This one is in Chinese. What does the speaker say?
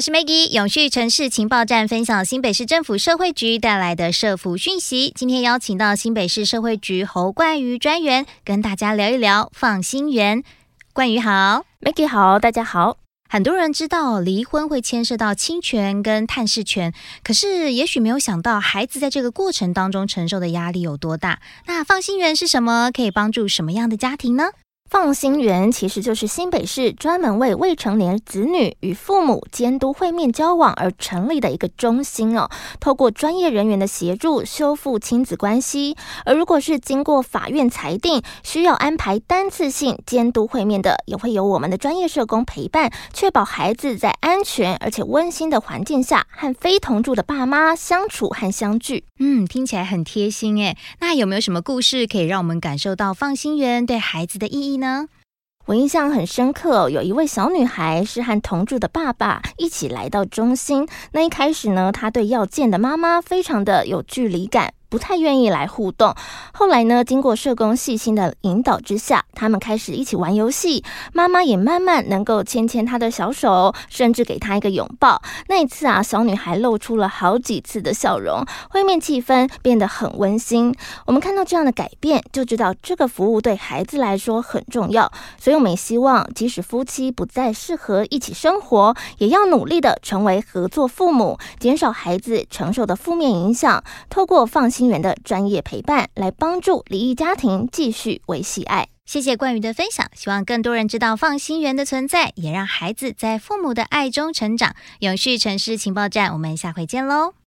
我是 Maggie， 永续城市情报站分享新北市政府社会局带来的社福讯息。今天邀请到新北市社会局侯冠瑜专员，跟大家聊一聊放心园。冠瑜好。 Maggie 好，大家好。 很多人知道离婚会牵涉到亲权跟探视权，可是也许没有想到孩子在这个过程当中承受的压力有多大。那放心园是什么？可以帮助什么样的家庭呢？ 放心园其实就是新北市专门为未成年子女与父母监督会面交往而成立的一个中心哦，透过专业人员的协助修复亲子关系。而如果是经过法院裁定需要安排单次性监督会面的，也会由我们的专业社工陪伴，确保孩子在安全而且温馨的环境下和非同住的爸妈相处和相聚。 听起来很贴心耶。那有没有什么故事可以让我们感受到放心园对孩子的意义呢？ 我印象很深刻，有一位小女孩是和同住的爸爸一起来到中心。那一开始呢，她对要见的妈妈非常的有距离感，不太愿意来互动。后来呢，经过社工细心的引导之下，他们开始一起玩游戏，妈妈也慢慢能够牵牵她的小手，甚至给她一个拥抱。那一次啊，小女孩露出了好几次的笑容，会面气氛变得很温馨。我们看到这样的改变，就知道这个服务对孩子来说很重要。所以我们也希望，即使夫妻不再适合一起生活，也要努力的成为合作父母，减少孩子承受的负面影响。透过放心园的专业陪伴，来帮助离异家庭继续维系爱。 谢谢冠瑜的分享，希望更多人知道放心园的存在，也让孩子在父母的爱中成长。永续城市情报站，我们下回见喽。